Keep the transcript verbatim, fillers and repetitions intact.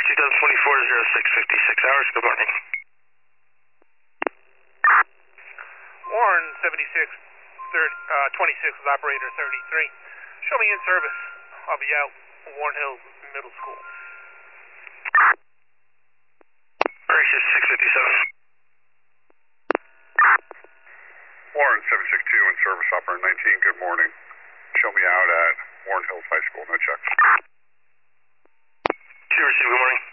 two thousand twenty-four oh six fifty-six hours. Good morning. Warren seventy-six twenty-six with operator thirty-three. Show me in service. I'll be out Warren Hills Middle School. Gracious six fifty-seven. Warren seven six two in service, operator nineteen. Good morning. Show me out at Warren Hills High School. No check. Two receive. Good morning.